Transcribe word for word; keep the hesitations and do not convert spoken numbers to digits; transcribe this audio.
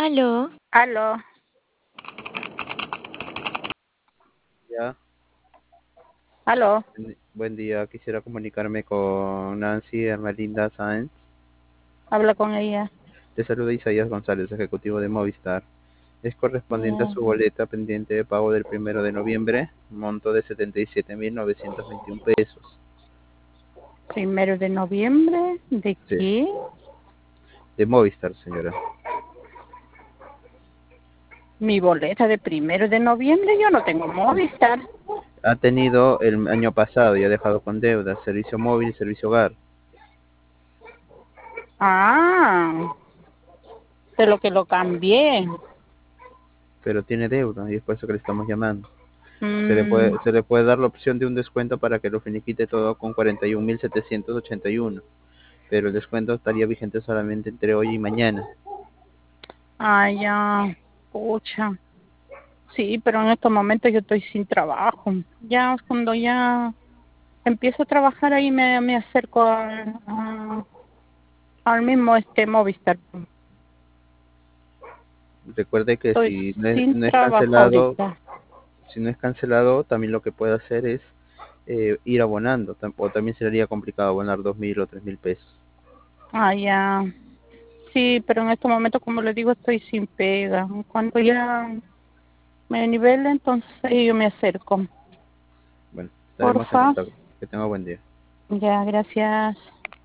Aló. Aló. Ya, Aló. buen buen día. Quisiera comunicarme con Nancy Ermelinda Sáenz. Habla con ella. Te saluda Isaías González, ejecutivo de Movistar. Es correspondiente a Ya. su boleta pendiente de pago del primero de noviembre, monto de setenta y siete mil novecientos veintiún pesos. Primero de noviembre. ¿De Sí, qué? de Movistar, señora. Mi boleta de primero de noviembre. Yo no tengo Movistar. Ha tenido el año pasado y ha dejado con deuda, servicio móvil y servicio hogar, Ah. De lo que lo cambié. pero tiene deuda y es por eso que le estamos llamando. Se le Mm, puede, se le puede dar la opción de un descuento para que lo finiquite todo con cuarenta y un mil setecientos ochenta y uno, pero el descuento estaría vigente solamente entre hoy y mañana. ah, ya. Pucha. Sí, pero en estos momentos yo estoy sin trabajo. Ya cuando ya empiezo a trabajar ahí me, me acerco al, a- al mismo este Movistar. Recuerde que Estoy si no es, sin no es trabajo cancelado, ahorita. si no es cancelado, también lo que puede hacer es eh, ir abonando, tam- o también sería complicado abonar dos mil o tres mil pesos. Ah, ya. Sí, pero en estos momentos, como le digo, estoy sin pega. Cuando ya me nivele, entonces yo me acerco. Bueno, estaremos en Porfa. contacto. Que tenga buen día. Ya, gracias.